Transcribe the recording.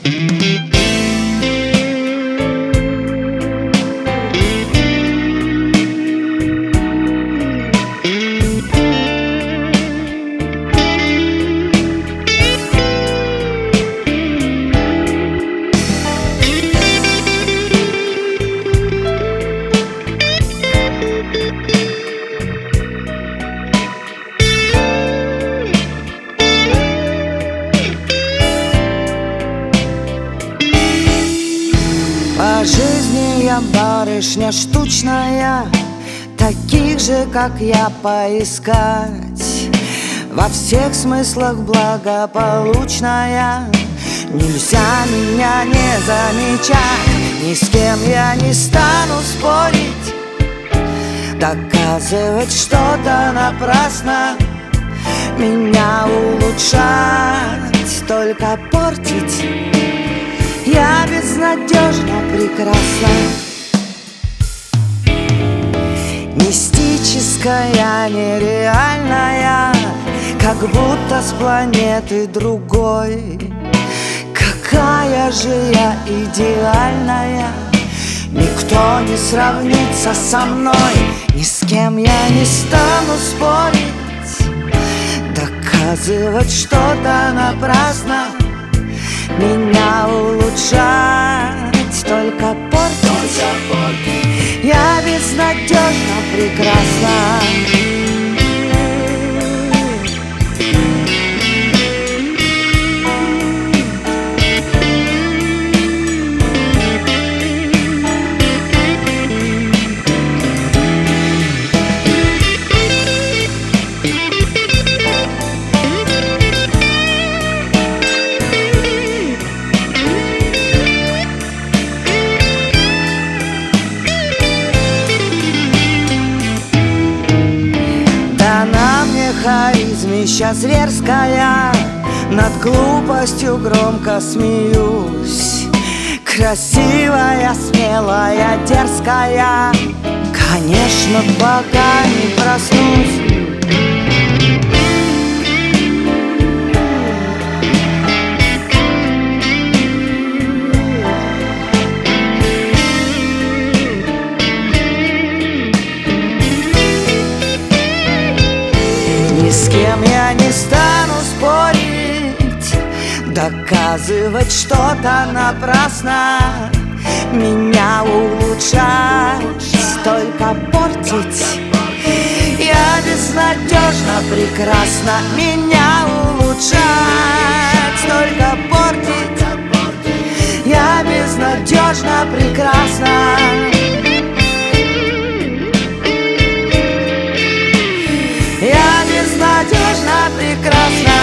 По жизни я барышня штучная, таких же, как я, поискать. Во всех смыслах благополучная. Нельзя меня не замечать, ни с кем я не стану спорить, доказывать что-то напрасно, меня улучшать, только портить я безнадежно прекрасна. Мистическая, нереальная, как будто с планеты другой. Какая же я идеальная, никто не сравнится со мной, ни с кем я не стану спорить, доказывать что-то напрасно, меня улучшать, только портить я безнадежно прекрасна. Харизмища зверская, над глупостью громко смеюсь. Красивая, смелая, дерзкая, конечно, пока не проснусь. Ни с кем я не стану спорить, доказывать что-то напрасно, меня улучшать, только портить я безнадежно прекрасна, меня улучшать, только портить я безнадежно прекрасна. Безнадежно прекрасна.